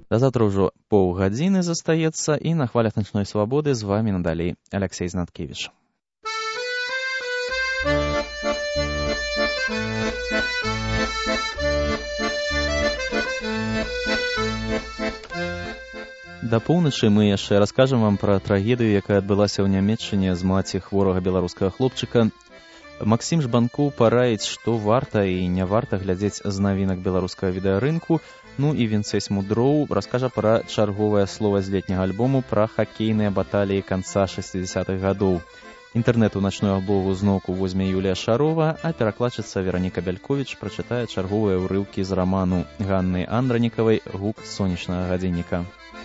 Да заўтра ўжо паўгадзіны застаецца, і на хвалях начной свабоды з вамі надалей Алексей Знаткевич. Да поўначы мы яшчэ раскажам вам пра трагедыю, якая адбылася ў Нямецчыне з маці хворага беларускага хлопчыка. Максім Жбанкоў параіць, што варта і не варта глядзець з навінак беларускага відэарынку. Ну і Вінцэсь Мудроў раскажа пра чарговае слова з летняга альбому пра хакейныя баталіі канца 60-х гадоў. Інтэрнэт у начную аблогу зноўку возьме Юлія Шарова, а перакладчыца Вераніка Бяльковіч прачытае чарговыя ўрыўкі з раману Ганны Андранікавай «Гук сонечнага гадзінніка».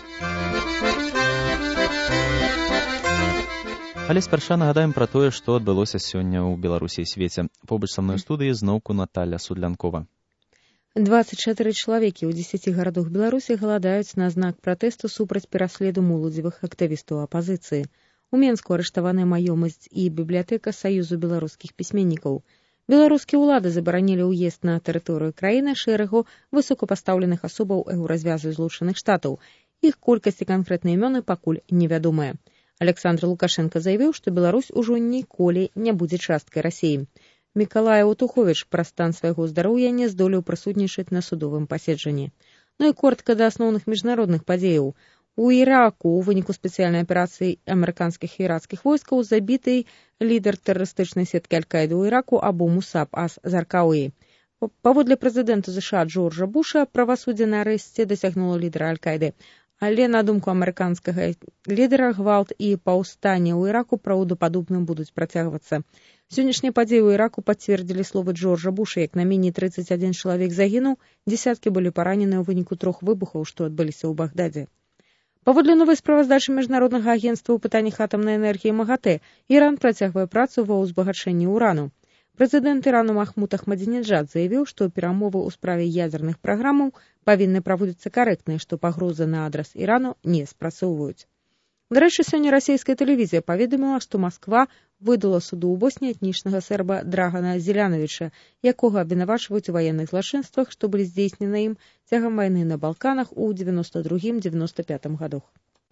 Але спярша нагадаем пра тое, што адбылося сёння ў Беларусі і свеце. Побач са мной у студыі зноўку Наталя Судлянкова. 24 чалавекі ў 10 гарадах Беларусі галадаюць на знак пратэсту супраць пераследу моладзевых актывістаў апазіцыі. У Менску арыштаваная маёмасць і бібліятэка Саюзу беларускіх пісьменнікаў. Беларускія ўлады забаранілі ўезд на тэрыторыю краіны шэрагу высокапастаўленых асобаў еўразвязу Злучаных Штатаў. Іх колькасць і канкрэтныя імёны пакуль невядомыя. Александр Лукашенко заявіў, што Беларусь ужо ніколі не будзе часткай Расіі. Мікалай Утуховіч пра стан свайго здароўя не здолеў прысутнічаць на судовым паседжанні. Ну і коротка да асноўных міжнародных падзеяў. У Іраку ў выніку спецыяльнай аперацыі амерыканскіх і іракскіх войскаў забіты лідар тэрарыстычнай сеткі Аль-Каіды ў Іраку Абу Мусаб ас-Заркауі. Паводле прэзідэнта США Джорджа Буша, правасуддзе на арэсце дасягнула лідара Аль-Каіды. Але, на думку амерыканскага лідара, гвалт і паўстанне ў Іраку праўдападобна будуць працягвацца. Сённяшнія падзеі ў Іраку пацвердзілі словы Джорджа Буша, як на меней 31 чалавек загінуў, дзесяткі былі паранены ў выніку 3 выбухаў, што адбыліся ў Багдадзе. Паводле новай справаздачы міжнароднага агенцтва ў пытаннях атамнай энергіі МАГАТЭ, Іран працягвае працу ва ўзбагачэнні ўрану. Прэзідэнт Ірану Махмуд Ахмадзінеджад заявіў, што перамовы ў справе ядзерных праграмаў павінны праводзіцца карэктна, што пагрозы на адрас Ірану не спрацоўваюць. Дарэчы, сёння расійская тэлевізія паведаміла, што Масква выдала суду ў Босніі этнічнага серба Драгана Зеляновіча, якога абвінавачваюць у ваенных злачынствах, што былі здзейснены ім цягам вайны на Балканах у 92-95 гадах.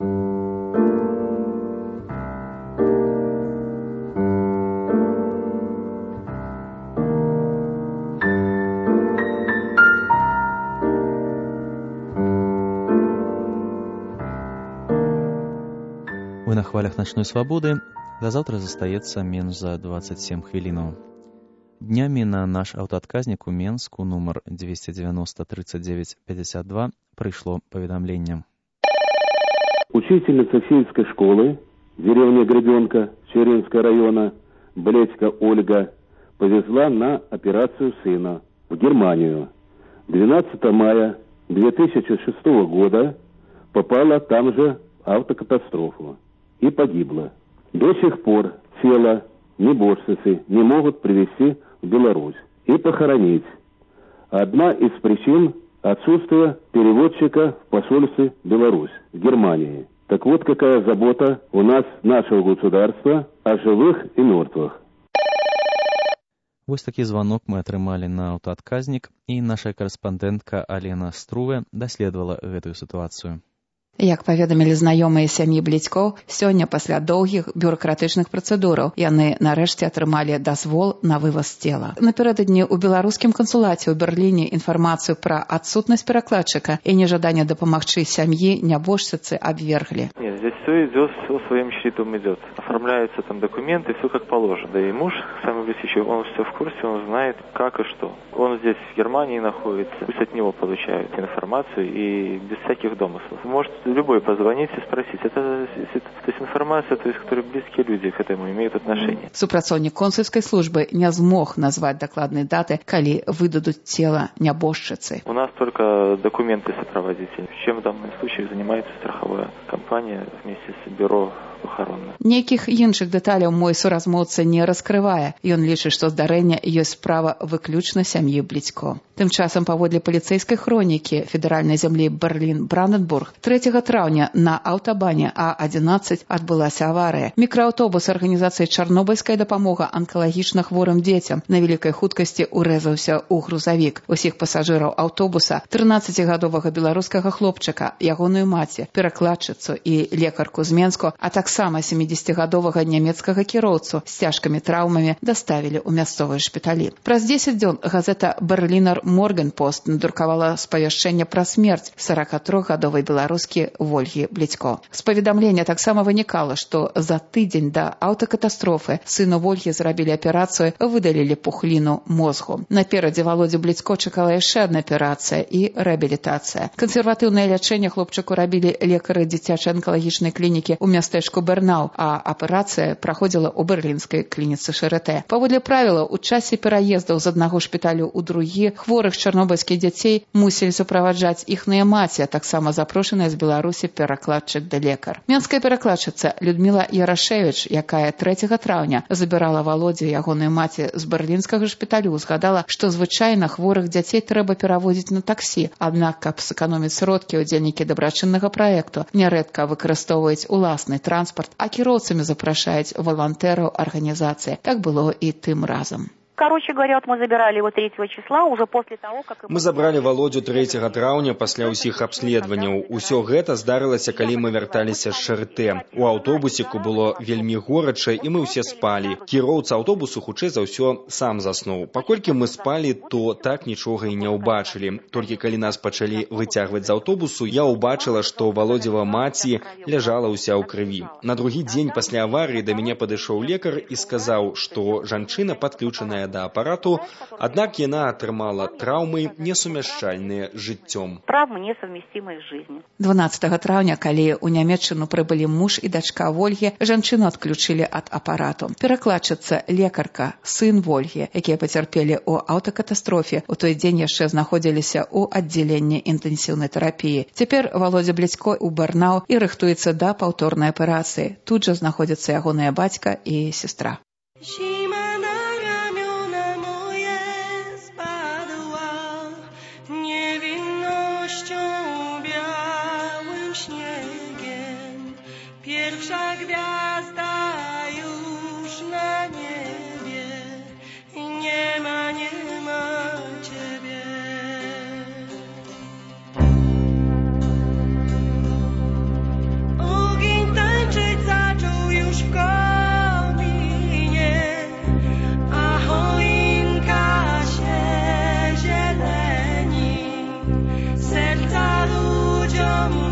Вы на хвалях начной свабоды. Да заўтра застаецца менш за 27 хвілінаў. Днямі на наш аўтаадказнік у Менску нумар 290 39 52 прыйшло паведамленне. Учительница сельской школы, деревня Гребенка, Черенского района, Бледько Ольга, повезла на операцию сына в Германию. 12 мая 2006 года попала там же в автокатастрофу и погибла. До сих пор тело небожчицы не могут привезти в Беларусь и похоронить. Одна из причин – отсутствие переводчика в посольстве Беларусь в Германии. Так вот, какая забота у нас, нашего государства, о живых и мертвых. Вось такі званок мы атрымалі на аўтаадказнік, і наша карэспандэнтка Алена Струве даследавала гэтую сітуацыю. Як паведамілі знаёмыя сям'і Бледзькоў, сёння пасля доўгіх бюракратычных працэдураў яны нарэшце атрымалі дазвол на вываз цела. Напярэдадні ў беларускім кансулаце ў Берліне інфармацыю пра адсутнасць перакладчыка і нежаданне дапамагчы сям'і нябожчыцы абверглі. Нет, здесь все идет, все своим чередом идет. Оформляются там документы, все как положено. Да и муж, сам Блестичев, он все в курсе, он знает как и что. Он здесь в Германии находится, пусть от него получают информацию и без всяких домыслов. Может любой позвонить и спросить. Это то есть информация, то есть, которые близкие люди к этому имеют отношение. Супрацоўнік консульскай службы не змог назваць дакладнай даты, калі выдадуць цела нябожчыцы. У нас только документы сопроводитель. Чем в данном случае занимается страховая компания вместе с бюро похоронная. Нейкіх іншых дэталяў мой суразмоўца не раскрывае. Ён лічыць, што здарэнне ёсць справа выключна сям'і Бліцько. Тым часам, паводле паліцэйскай хронікі федэральнай зямлі Берлін-Бранденбург, 3 траўня на аўтабане А11 адбылася аварыя. Мікрааўтобус арганізацыі «Чарнобыльская дапамога анкалагічна хворым дзецям» на вялікай хуткасці урэзаўся ў грузавік. Усіх пасажыраў аўтобуса, 13-гадовага беларускага хлопчыка, ягоную маці, перакладчыцу і лекарку з Менску, а таксама 70-гадовага нямецкага кіроўцу з цяжкімі траўмамі даставілі ў мясцовыя шпіталі. Праз 10 дзён газета «Берлінер Моргенпост» надрукавала спавяшчэнне пра смерць 43-гадовай беларускі Вольгі Бліцько. З паведамлення таксама вынікала, што за тыдзень да аўтакатастрофы сыну Вольгі зрабілі аперацыю, выдалілі пухліну мозгу. Наперадзе Володзю Бліцько чакала яшчэ адна аперацыя і рэабілітацыя. Кансерватыўнае лячэнне хлопчыку рабілі лекары дзіцячай анкалагічнай клінікі ў мястэчку Бернау, а аперацыя праходзіла ў берлінскай клініцы Шарытэ. Паводле правіла, у часе пераездаў з аднаго шпіталю ў другі хворых чарнобыльскіх дзяцей мусілі суправаджаць іхныя маці, а таксама запрошаная з Беларусі перакладчык да лекар. Менская перакладчыца Людміла Ярашевіч, якая 3 траўня забірала Володзю ягоную маці з берлінскага шпіталю, згадала, што звычайна хворых дзяцей трэба перавозіць на таксі, аднак, каб сэканоміць сродкі, удзельнікі дабрачыннага праекту нярэдка выкарыстоўваюць уласны транспарт, а кіроўцамі запрашаюць валантэраў арганізацыі. Так было і тым разам. Короче говоря, вот мы забирали его 3 числа, уже после того, как... Мы забрали Володю 3 траўня пасля ўсіх абследаванняў. Усё гэта здарылася, калі мы вярталіся з Шарытэ. У аўтобусіку было вельмі горача, і мы ўсе спалі. Кіроўца аўтобусу хутчэй за ўсё сам заснуў. Паколькі мы спалі, то так нічога і не ўбачылі. Толькі калі нас пачалі выцягваць з аўтобусу, я ўбачыла, што Володзева маці ляжала ўся ў крыві. На другі дзень пасля аварыі да мяне падышоў лекар і сказаў, што жанчына падключаная да апарату, аднак яна атрымала траўмы, несумяшчальныя з жыццём. Травмы несовместимые с жизнью. 12 траўня, калі ў Нямецчыну прыбылі муж і дачка Вольгі, жанчыну адключылі ад апарату. Перакладчыца, лекарка, сын Вольгі, якія пацярпелі ў аўтакатастрофе, у той дзень яшчэ знаходзіліся ў аддзяленні інтэнсіўнай тэрапіі. Цяпер Володзя Бліцько ў Бернау і рыхтуецца да паўторнай аперацыі. Тут жа знаходзяцца ягоная бацька і сестра. Pierwsza gwiazda już na niebie i nie ma ciebie. Ogień tańczyć zaczął już w kominie, a choinka się zieleni, serca ludziom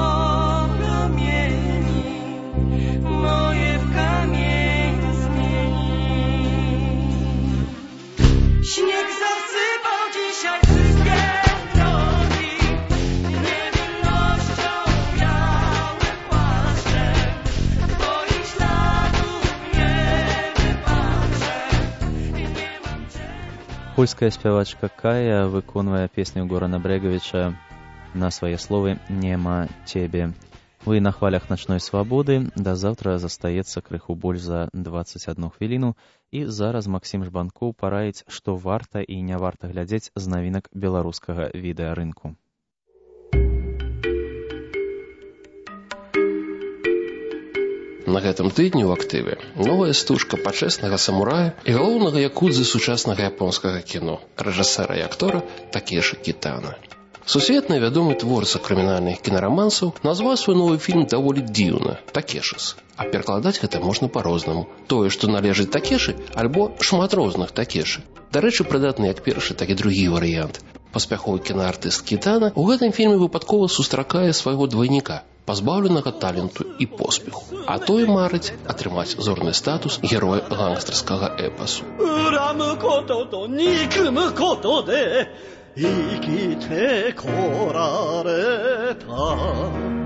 moje w kamień zmieni. Śnieg zasypał dzisiaj wszystkie drogi, niewinnością białym płaszczem, twoich śladów nie wypatrzę, nie mam cię. Польская спявачка Кая выконвае песню Горана Брэгавіча на свае словы «Нема цебе». Вы на хвалях начной свабоды. Да заўтра застаецца крыху больш за 21 хвіліну. І зараз Максім Жбанкоў параіць, што варта і не варта глядзець з навінак беларускага відэарынку. На гэтым тыдні ў актыве новая стужка пачэснага самурая і галоўнага якудзы сучаснага японскага кіно, рэжысэра і актора Такеші Кітана. Сусветна вядомы творца крымінальных кінарамансаў назваў свой новы фільм даволі дзіўна – «Такешыс». А перакладаць гэта можна па-рознаму. Тое, што належыць Такеші, альбо шмат розных Такеші. Дарэчы, прыдатны як першы, так і другі варыянт. Паспяховы кінаартыст Кітана ў гэтым фільме выпадкова сустракае свайго двайніка, пазбаўленага таленту і поспеху. А той марыць атрымаць зорны статус героя гангстарскага эпасу.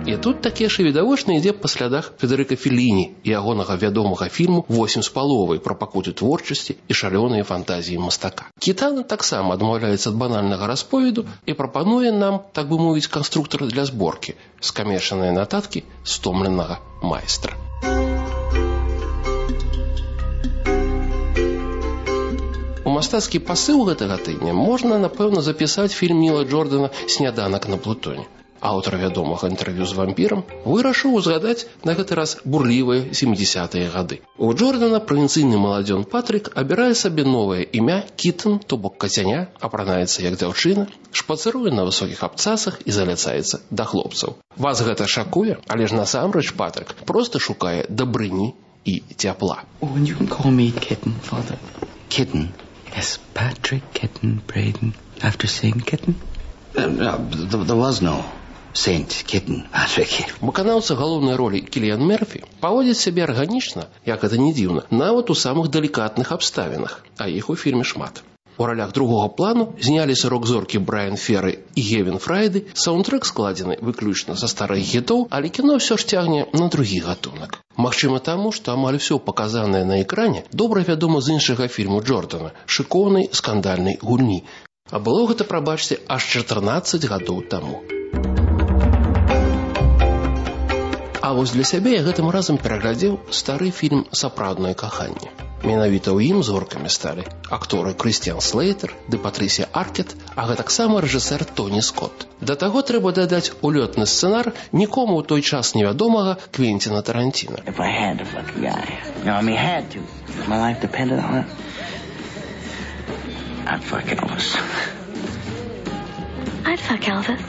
І тут Такеші відавочна ідзе па слядах Федэрыка Фелліні і ягонага вядомага фільму «8 з паловай» пра пакуты творчасці і шалёныя фантазіі мастака. Кітана таксама адмаўляецца ад банальнага расповеду і прапануе нам, так бы мовіць, канструктар для зборкі, скамешаныя нататкі стомленага майстра. У мастацкі пасыл гэтага тыдня можна, напэўна, запісаць фільм Ніла Джордана «Сняданак на Плутоне». Аўтар вядомага інтэрв'ю з вампірам вырашыў узгадаць на гэты раз бурлівыя 70-е гады. У Джордана правінцыйны маладзён Патрик абірае сабе новае імя Кітан, то бок кацяня, апранаецца як дзяўчына, шпацыруе на высокіх абцасах і заляцаецца да хлопцаў. Вас гэта шакуе, але ж насамрэч Патрик проста шукае дабрыні і цяпла. And you can call me Kitten, Father. Kitten. Yes, Patrick Kitten Braden. After Saint Kitten? There was no Saint Kitten, Patrick. Выканаўца галоўнай ролі Кіліан Мерфі паводзіць сябе арганічна, як гэта не дзіўна, нават у самых далікатных абставінах, а іх у фільме шмат. У ролях другога плану зняліся рок-зоркі Брайан Ферры і Гевін Фрайды, саундтрэк складзены выключна са старых хітоў, але кіно ўсё ж цягне на другі гатунак. Магчыма таму, што амаль усё паказанае на экране добра вядома з іншага фільму Джордана, шыкоўнай скандальнай гульні. А было гэта, прабачце, аж 14 гадоў таму. А вось для сябе я гэтым разам пераглядзеў стары фільм «Сапраўднае каханне». Менавіта ў ім зоркамі сталі акторы Крыстіан Слейтер ды Патрысія Аркет, а гэтаксама рэжысэр Тоні Скотт. Да таго трэба дадаць улётны сцэнар нікому ў той час невядомага Квенціна Тарантіна. If I had to fuck a guy, had to. If my life depended on it, I'd fuck Elvis. I'd fuck Elvis.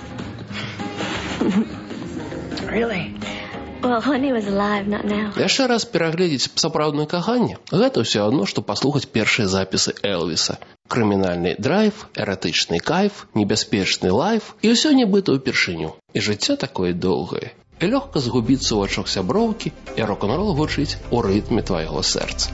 Really? Well, when he was alive, not now. Яшчэ раз перагледзець «Сапраўднае каханне» – гэта ўсё адно, што паслухаць першыя запісы Элвіса. Крымінальны драйв, эратычны кайф, небяспечны лайф і ўсё нібыта ўпершыню. І жыццё такое доўгае. І лёгка згубіцца ў вачах сяброўкі, і рок-н-рол гучыць у рытме твайго сэрца.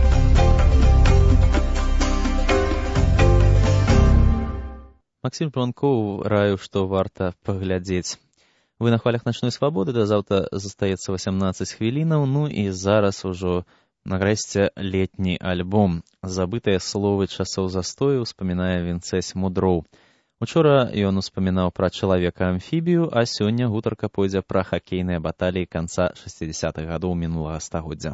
Максим Жбанкоў раіў, што варта паглядзець. Вы на хвалях начной свабоды, да заўтра застаецца 18 хвілінаў, ну і зараз ужо нарэшце летні альбом. Забытыя словы часоў застою успамінае Вінцэсь Мудроў. Учора ён успамінаў пра чалавека-амфібію, а сёння гутарка пойдзе пра хакейныя баталіі канца 60-х гадоў мінулага стагоддзя.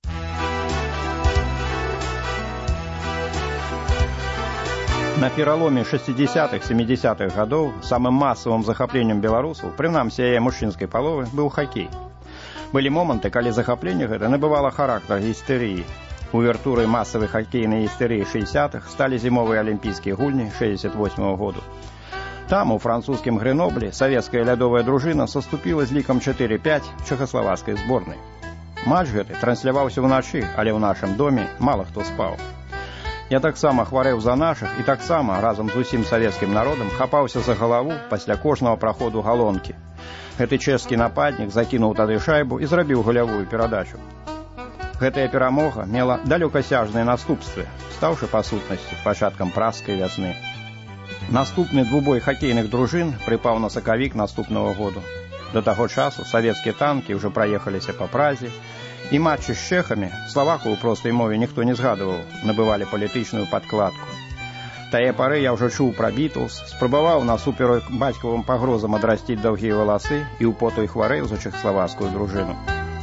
На пераломе 60-х-70-х гадоў самым масавым захапленнем беларусаў, прынамсі яе мужчынскай паловы, быў хакей. Былі моманты, калі захапленне гэта набывала характар гістэрыі. Увертурай масавай хакейнай гістэрыі 60-х сталі зімовыя алімпійскія гульні 68-го году. Там, у французскім Грэноблі, савецкая лядовая дружына саступіла з лікам 4-5 чэхаславацкай зборнай. Матч гэты трансляваўся ўначы, але ў нашым доме мала хто спаў. Я таксама хварэў за нашых і таксама разам з усім савецкім народам хапаўся за галаву пасля кожнага праходу галонкі. Гэты чэшскі нападнік закінуў тады шайбу і зрабіў галявую перадачу. Гэтая перамога мела далёкасяжныя наступствы, стаўшы па сутнасці пачаткам празскай вясны. Наступны двубой хакейных дружын прыпаў на сакавік наступнага году. До таго часу савецкія танкі ўжо праехаліся па Празе, і матчы з чэхамі, славаку ў простай мове ніхто не згадываў, набывалі палітычную падкладку. Тае пары я ўжо чуў пра Бітлз, спрабаваў насуперак бацькавым пагрозам адрасціць даўгія валасы і ў поту і хварэў за чэхаславацкую дружыну.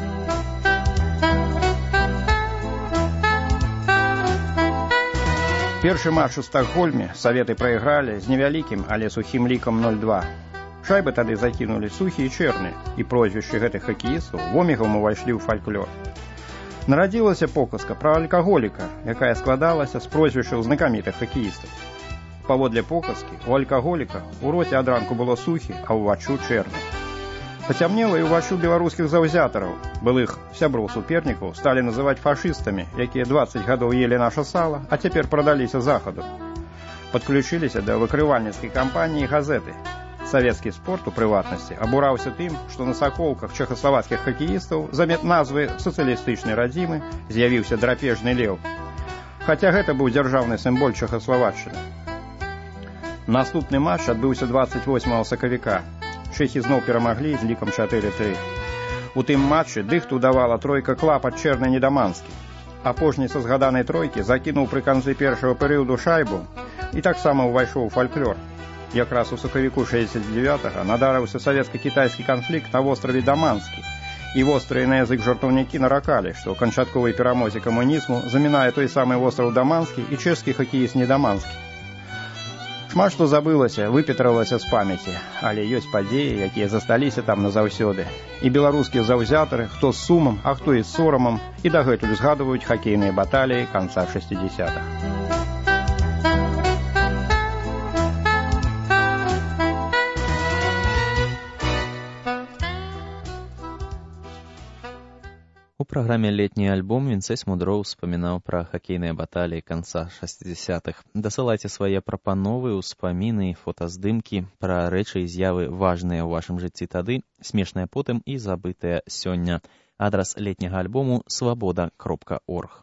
Першы матч у Стакгольме саветы прайгралі з невялікім, але сухім лікам 0-2. Шайбы тады закінулі Сухі і Чэрны, і прозвішчы гэтых хакеістаў вомігам увайшлі ў фальклор. Нарадзілася показка пра алкаголіка, якая складалася з прозвішчаў знакамітых хакеістаў. Паводле показкі, у алкаголіка у роце ад ранку было Сухі, а ўваччу Чэрны. Пацямнела і ўваччу беларускіх заўзятараў, былых сяброў-супернікаў сталі называць фашыстамі, якія 20 гадоў елі наша сала, а цяпер прадаліся захаду. Падключыліся да выкрывальніцкай кампаніі газеты. Савецкі спорт, у прыватнасці, абураўся тым, што на саколках чэхаславацкіх хакеістаў замест назвы сацыялістычнай радзімы з'явіўся драпежны леў. Хаця гэта быў дзяржаўны сімвол Чэхаславаччыны. Наступны матч адбыўся 28 сакавіка. Чэхі зноў перамаглі з лікам 4-3. У тым матчы дыхту давала тройка Клапат, Чэрны, Недаманскі. Апошні са згаданай тройкі закінуў пры канцы першага перыяду шайбу і таксама ўвайшоў у фальклор. Якраз у сакавіку 69-га надарыўся савецка-кітайскі канфлікт на востраве Даманскі, і вострыя на язык жартаўнікі наракалі, што ў канчатковай перамозе камунізму замінае той самы востраў Даманскі і чэшскі хакеіст Недаманскі. Шмат што забылася, выпетралася з памяці, але ёсць падзеі, якія засталіся там назаўсёды. І беларускія заўзятары, хто з сумам, а хто і з сорамам, і дагэтуль згадваюць хакейныя баталіі канца 60-х. У праграме «Летні альбом» Вінцэй Смудроў успамінаў пра хакейныя баталіі канца 60-х. Дасылайце свае прапановы, успаміны, фотаздымкі пра рэчы і з'явы важныя ў вашым жыцці тады, смешныя потым і забытыя сёння. Адрас летняга альбому свабода.орг.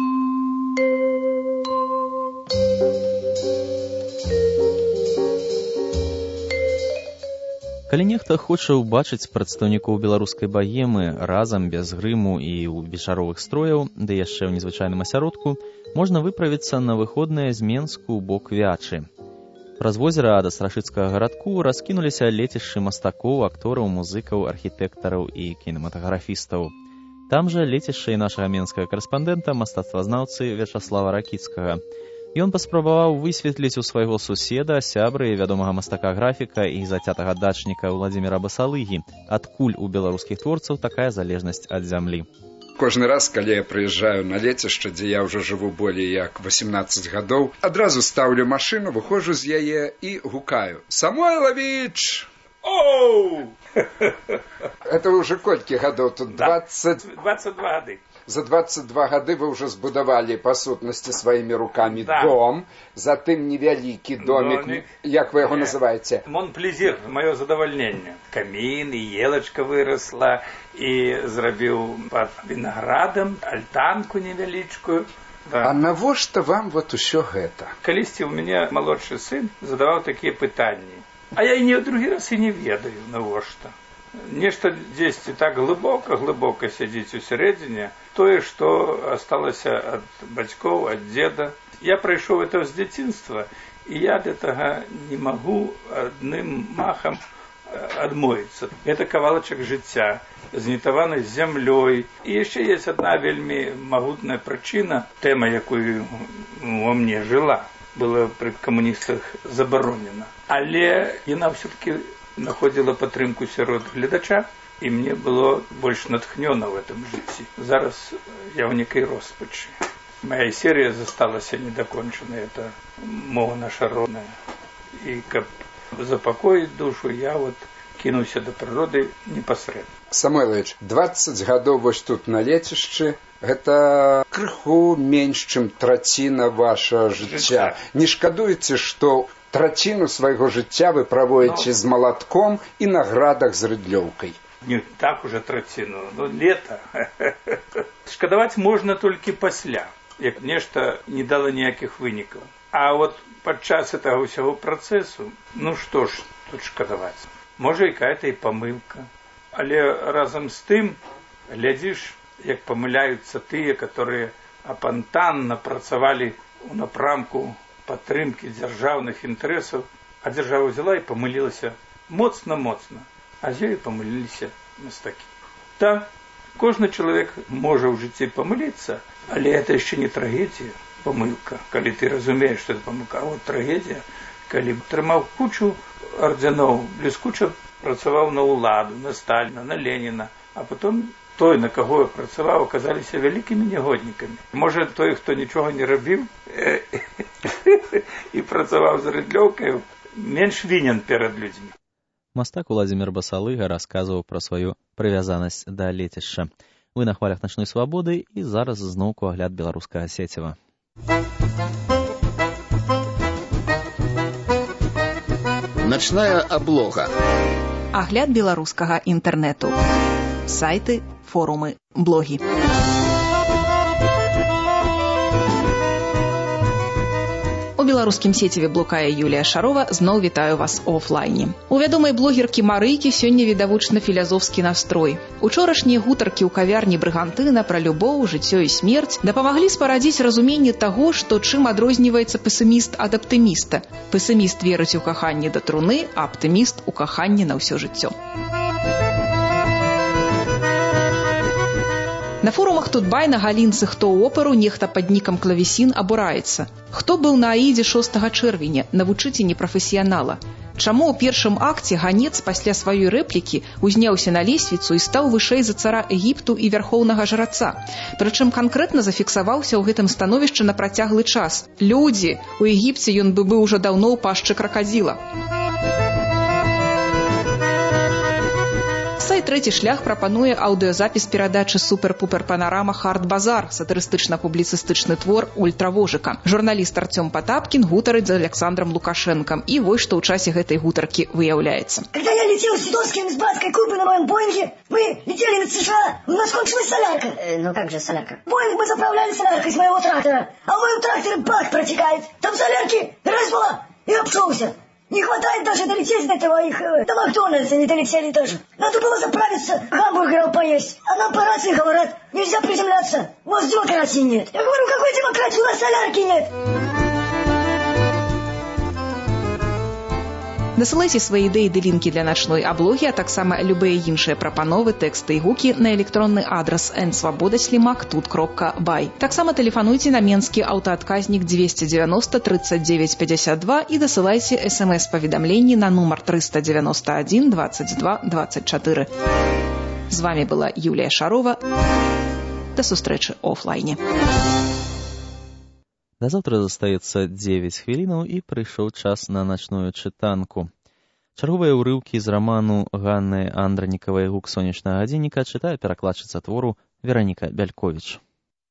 Калі нехта хоча ўбачыць прадстаўнікоў беларускай баемы разам, без грыму і ў вечаровых строяў, ды яшчэ ў незвычайным асяродку, можна выправіцца на выходныя з Менску ў бок Вячы. Праз возера ад Страшыцкага гарадку раскінуліся лецішчы мастакоў, актораў, музыкаў, архітэктараў і кінематаграфістаў. Там жа лецішча і нашага менскага карэспандэнта, мастацтвазнаўцы Вячаслава Ракіцкага. Ён паспрабаваў высветліць у свайго суседа, сябры, вядомага мастака-графіка і зацятага дачніка Владзіміра Басалыгі, адкуль у беларускіх творцаў такая залежнасць ад зямлі. Кожны раз, калі я прыязджаю на лецішча, дзе я ўжо жыву болей як 18 гадоў, адразу стаўлю машыну, выходжу з яе і гукаю: «Самойлавіч! Оу!» Это ўжо колькі гадоў тут? 22 гады. За 22 гады вы ўжо збудавалі, па сутнасці, сваімі рукамі дом, затым невялікі домік, як вы яго называеце? Монплезір, маё задавальненне. Камін, і елачка вырасла, і зрабіў пад вінаградам альтанку невялічкую. А навошта вам вот усё гэта? Калісьці ў мяне малодшы сын задаваў такія пытанні. А я і не ў другі раз і не ведаю, навошта. Нешта дзесьці так глыбока сядзіць у сярэдзіне, тое, што асталася ад бацькоў, ад дзеда. Я прайшоў это з дзяцінства, і я ад гэтага не магу адным махам адмовіцца. Это кавалачак жыцця, знітаваны з зямлёй. І яшчэ ёсць адна вельмі магутная прычына, тэма, якую во мне жыла, была пры камуністах забаронена. Але яна ўсё-таки находила падтрымку сярод гледача, і мне было больш натхнёна в этом жыцці. Зараз я ў некай роспачы. Моя серія засталася недакончанай, это мова наша родная. І каб запакоіць душу, я вот кінуўся да прыроды непасрэдна. Самойлавіч, 20 гадоў вось тут на лецішчы, гэта крыху менш, чым траціна ваша жыцця. Не шкадуеце, што траціну свайго жыцця вы праводзіце з малатком і на градах з рыдлёўкай? Не так уже траціну, лета. Шкадаваць можна толькі пасля, як нешта не дала ніякіх вынікаў. А вот падчас этого ўсяго працэсу, што ж тут шкадаваць? Можа, якая-то і памылка. Але разам з тым, глядзіш, як памыляюцца тыя, которые апантанна працавалі ў напрамку падтрымкі дзяржаўных інтарэсаў, а дзяржава взяла і памылілася моцна-моцна, а з ёй памыліліся мастакі. Так, кожны чалавек можа ў жыцці памыліцца, але это яшчэ не трагедія, памылка, калі ты разумееш, што это памылка. А вот трагедія, калі трымаў кучу ардзяноў, бліскуча працаваў на ўладу, на Сталіна, на Леніна, а потом той, на каго працаваў, аказаліся вялікімі нягоднікамі. Можа, той, хто нічога не рабіў і працаваў з рыдлёўкай, менш вінен перад людзьмі. Мастак Владзімір Басалыга расказваў пра сваю прывязанасць да лецішча. Вы на хвалях начной свабоды, і зараз зноўку агляд беларускага сеціва. Начная аблога. Агляд беларускага інтэрнэту. Сайты, форумы, блогі. У беларускім сеціве блукае Юлія Шарова, зноў вітаю вас у офлайне. У вядомай блогеркі Марыйкі сёння відавочна філазофскі настрой. Учорашнія гутаркі ў кавярні Брыгантына пра любоў, жыццё і смерць дапамаглі спарадзіць разуменне таго, што чым адрозніваецца песіміст ад аптыміста. Песіміст верыць у каханне да труны, а аптыміст у каханне на ўсё жыццё. На форумах Тутбай на галінцы «Хто оперу» нехта пад нікам клавесін абураецца. Хто быў на Аідзе 6 чэрвеня? Навучыце непрафесіянала. Чаму ў першым акце ганец пасля сваёй рэплікі узняўся на лесвіцу і стаў вышэй за цара Егіпту і вярхоўнага жраца? Прычым канкрэтна зафіксаваўся ў гэтым становішчы на працяглы час. Людзі, у Егіпце ён бы быў ужо даўно ў пашчы кракадзіла. Сайт «Трэці шлях» прапануе аўдыёзапіс перадачы «Супер-пупер-панарама Хард-базар», сатырыстычна-публіцыстычны твор ультравожыка. Журналіст Артём Потапкін гутарыць з Александром Лукашенком. І вось што ў часе гэтай гутаркі выяўляецца. Когда я летел с Титовским с братской Кубы на моем Боинге, мы летели над США, у нас кончилась солярка. Ну как же солярка? Боинг мы заправляли соляркой с моего трактора, а в моем тракторе бак протекает. Там солярки раз была и обшелся. Не хватает даже долететь до этого их, до Макдональдса не долетели тоже. Надо было заправиться, гамбургеров поесть. А нам по рации говорят, нельзя приземляться, у вас демократии нет. Я говорю, какой демократии, у нас солярки нет. Дасылайце свае ідэі ды лінкі для начной аблогі, а таксама любыя іншыя прапановы, тэксты і гукі на электронны адрас nsвабода@тут.бай. Таксама тэлефануйце на менскі аўтаадказнік 290 39 52 і дасылайце смс-паведамленні на нумар 391 22 24. З вами была Юлія Шарова. До сустрэчы офлайне. Да заўтра застаецца 9 хвілінаў і прыйшоў час на начную чытанку. Чарговыя ўрыўкі з раману Ганны Андранікавай «Гук сонечнага гадзінніка» чытае перакладчыца твору Вераніка Бяльковіч.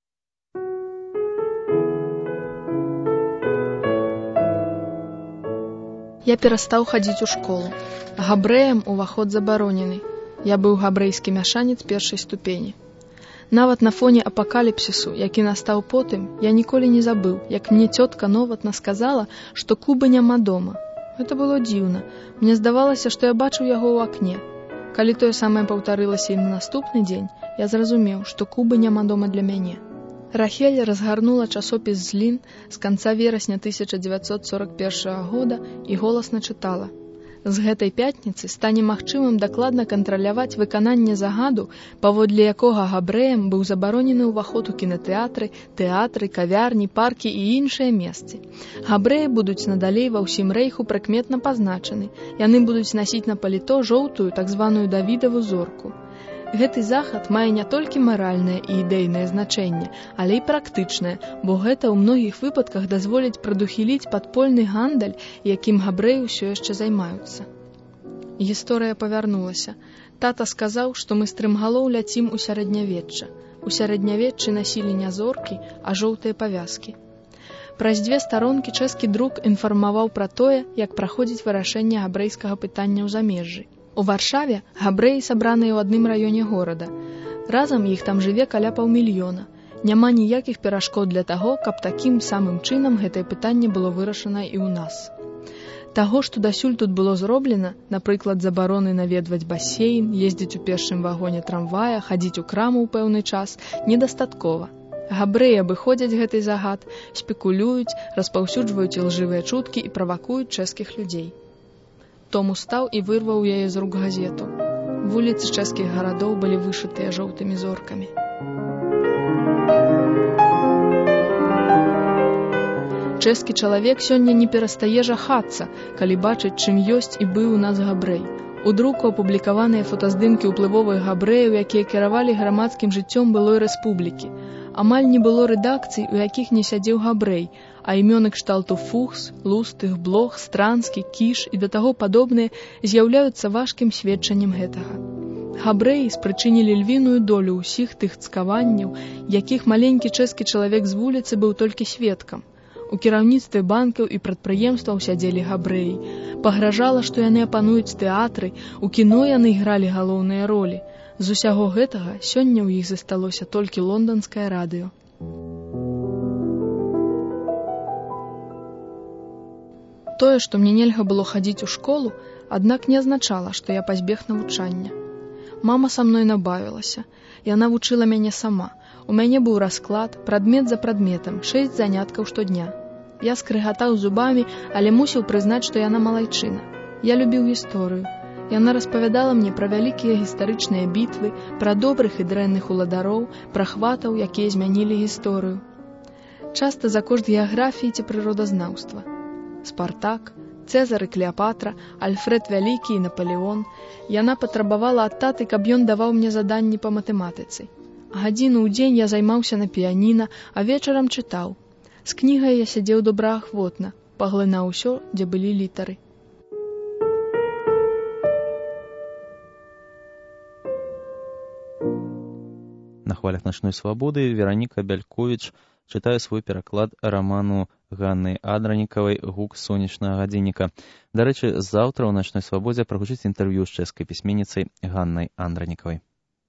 Я перастаў хадзіць у школу. Габрэям уваход забаронены. Я быў габрэйскі мяшанец першай ступені. Нават на фоне апакаліпсісу, які настаў потым, я ніколі не забыў, як мне цётка новатна сказала, што Кубы няма дома. Гэта было дзіўна. Мне здавалася, што я бачыў яго ў акне. Калі тое самае паўтарылася і на наступны дзень, я зразумеў, што Кубы няма дома для мяне. Рахель разгарнула часопіс «Злін» з канца верасня 1941 года і голасна чытала. З гэтай пятніцы стане магчымым дакладна кантраляваць выкананне загаду, паводле якога габрэям быў забаронены ўваход у кінатэатры, тэатры, кавярні, паркі і іншыя месцы. Габрэі будуць надалей ва ўсім рэйху прыкметна пазначаны. Яны будуць насіць на паліто жоўтую, так званую Давідаву зорку. Гэты захад мае не толькі маральнае і ідэйнае значэнне, але і практычнае, бо гэта ў многіх выпадках дазволіць прадухіліць падпольны гандаль, якім габрэі ўсё яшчэ займаюцца. Гісторыя павярнулася. Тата сказаў, што мы стрымгалоў ляцім у сярэднявечча. У сярэднявеччы насілі не зоркі, а жоўтыя павязкі. Праз 2 старонкі чэшскі друк інфармаваў пра тое, як праходзіць вырашэнне габрэйскага пытання ў замежжы. У Варшаве габрэі сабраныя ў адным раёне горада. Разам іх там жыве каля 500 000. Няма ніякіх перашкод для таго, каб такім самым чынам гэтае пытанне было вырашана і ў нас. Таго, што дасюль тут было зроблена, напрыклад, забароны наведваць басейн, ездзіць у першым вагоне трамвая, хадзіць у краму ў пэўны час, недастаткова. Габрэі абыходзяць гэты загад, спекулююць, распаўсюджваюць ілжывыя чуткі і правакуюць чэшскіх людзей. Том устаў і вырваў яе з рук газету. Вуліцы чэшскіх гарадоў былі вышытыя жоўтымі зоркамі. Чэшскі чалавек сёння не перастае жахацца, калі бачыць, чым ёсць і быў у нас габрэй. У друку апублікаваныя фотаздымкі ўплывовых габрэяў, якія кіравалі грамадскім жыццём былой рэспублікі. Амаль не было рэдакцый, у якіх не сядзеў габрэй, а імёны кшталту Фухс, Лустых, Блох, Страnsky, Кіш і да таго падобныя з'яўляюцца важкім сведчаннем гэтага. Габрэі спрычынілі львіную долю ўсіх тых цкаванняў, якіх маленькі чэшскі чалавек з вуліцы быў толькі сведкам. У кіраўніцтве банкаў і прадпрыемстваў сядзелі габрэі. Пагражала, што яны апануюць тэатры, у кіно яны ігралі галоўныя ролі. З усяго гэтага сёння ў іх засталося толькі лонданскае радыё. Тое, што мне нельга было хадзіць у школу, аднак не азначала, што я пазбег навучання. Мама са мной набавілася. Яна вучыла мяне сама. У мяне быў расклад, прадмет за прадметам, 6 заняткаў штодня. Я скрыгатаў зубамі, але мусіў прызнаць, што яна малайчына. Я любіў гісторыю. Яна распавядала мне пра вялікія гістарычныя бітвы, пра добрых і дрэнных уладароў, пра хватаў, якія змянілі гісторыю. Часта за кошт геаграфіі ці прыродазнаўства. Спартак, Цэзар і Клеапатра, Альфред Вялікі і Напалеон. Яна патрабавала ад таты, каб ён даваў мне заданні па матэматыцы. Гадзіну ў дзень я займаўся на піяніна, а вечарам чытаў. З кнігай я сядзеў добраахвотна, паглынаў усё, дзе былі літары. На хвалях начной свабоды Вераніка Бяльковіч чытае свой пераклад раману Ганны Андранікавай «Гук сонечнага гадзінніка». Дарэчы, заўтра ў начной свабодзе прагучыць інтэрв'ю з чэшскай пісьменніцай Ганнай Андранікавай.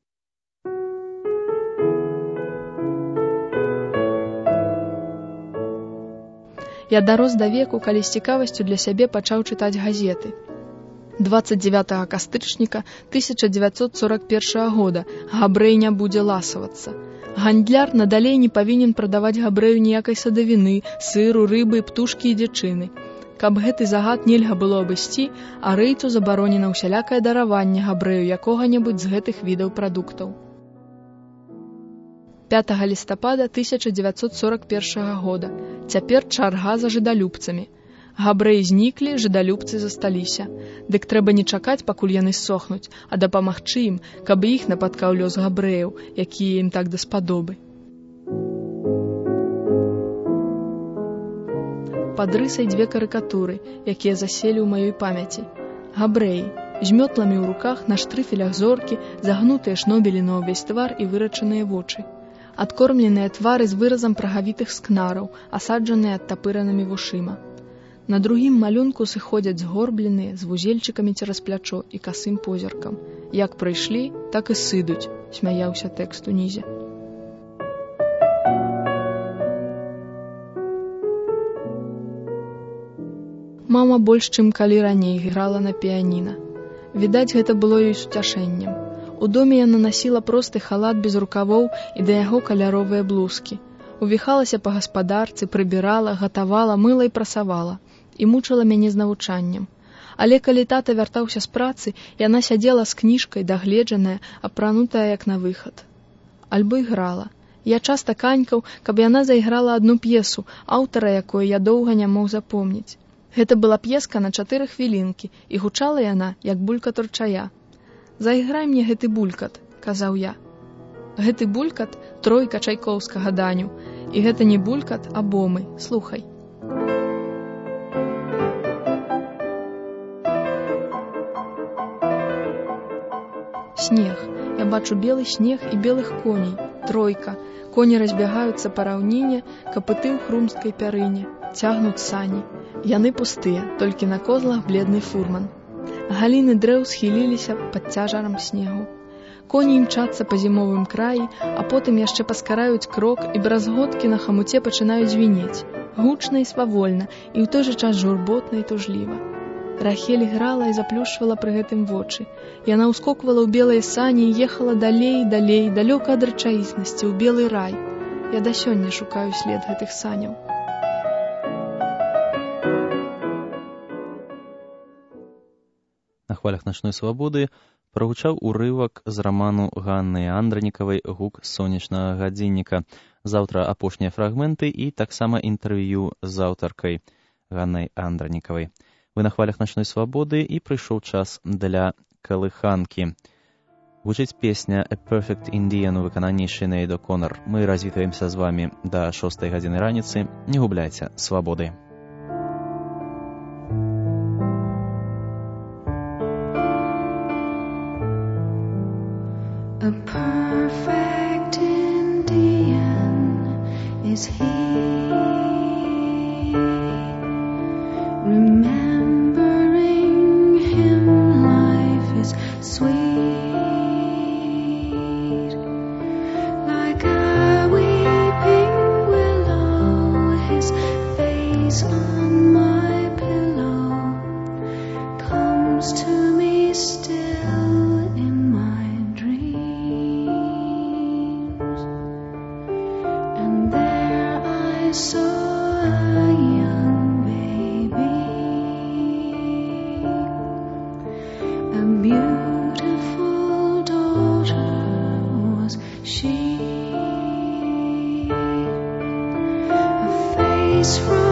Я дарос да веку, калі з цікавасцю для сябе пачаў чытаць газеты. 29 кастрычніка 1941 года габрэй не будзе ласавацца. Гандляр надалей не павінен прадаваць габрэю ніякай садавіны, сыру, рыбы, птушкі і дзічыны. Каб гэты загад нельга было абысці, арэйцу забаронена ўсялякае дараванне габрэю якога-небудзь з гэтых відаў прадуктаў. 5 лістапада 1941 года. Цяпер чарга за жыдалюбцамі. Габрэі зніклі, жыдалюбцы засталіся. Дык трэба не чакаць, пакуль яны сохнуць, а дапамагчы ім, каб іх напаткаў лёс габрэяў, якія ім так даспадобы. Пад рысай 2 карыкатуры, якія заселі ў маёй памяці. Габрэі, з мётламі ў руках, на штрыфелях зоркі, загнутыя шнобелі на ўвесь твар і вырачаныя вочы. Адкормленыя твары з выразам прагавітых скнараў, асаджаныя адтапыранымі вушыма. На другім малюнку сыходзяць згорбленыя, з вузельчыкамі цераз плячо і касым позіркам. Як прыйшлі, так і сыдуць, смяяўся тэкст унізе. Мама больш, чым калі раней, грала на піяніна. Відаць, гэта было ёй суцяшэннем. У доме яна насіла просты халат без рукавоў і да яго каляровыя блузкі. Увіхалася па гаспадарцы, прыбірала, гатавала, мыла і прасавала. І мучыла мяне з навучаннем. Але калі тата вяртаўся з працы, яна сядзела з кніжкай, дагледжаная, апранутая як на выхад. Альбо іграла. Я часта канькаў, каб яна зайграла адну п'есу, аўтара якой я доўга не мог запомніць. Гэта была п'еска на 4 хвілінкі, і гучала яна, як булькат ручая. «Зайграй мне гэты булькат», — казаў я. Гэты булькат — тройка чайкоўскага Даню, і гэта не булькат, а бомы, слухай. Снег. Я бачу белы снег і белых коней. Тройка. Коні разбягаюцца па раўніне, капыты ў хрумсткай пярыне. Цягнуць сані. Яны пустыя, толькі на козлах бледны фурман. Галіны дрэў схіліліся пад цяжарам снегу. Коні імчацца па зімовым краі, а потым яшчэ паскараюць крок і бразготкі на хамуце пачынаюць звінець. Гучна і свавольна, і ў той жа час журботна і тужліва. Рахель грала і заплюшвала пры гэтым вочы. Яна ўскоквала ў белыя сані і ехала далей, далёка ад рэчаіснасці, ў белы рай. Я да сёння шукаю след гэтых саняў. На хвалях начной свабоды прагучаў урывак з раману Ганны Андранікавай «Гук сонечнага гадзінніка». Заўтра апошнія фрагменты і таксама інтэрв'ю з аўтаркай Ганнай Андранікавай. Вы на хвалях начной свабоды і прыйшоў час для калыханкі. Гучыць песня «A Perfect Indian» у выкананні Синейд О'Коннор. Мы развітваемся з вами да 6 гадзіны раніцы. Не губляйце свабоды. A perfect Indian is he, remembering him life is sweet, like a weeping willow his face saw a young baby, a beautiful daughter was she, a face from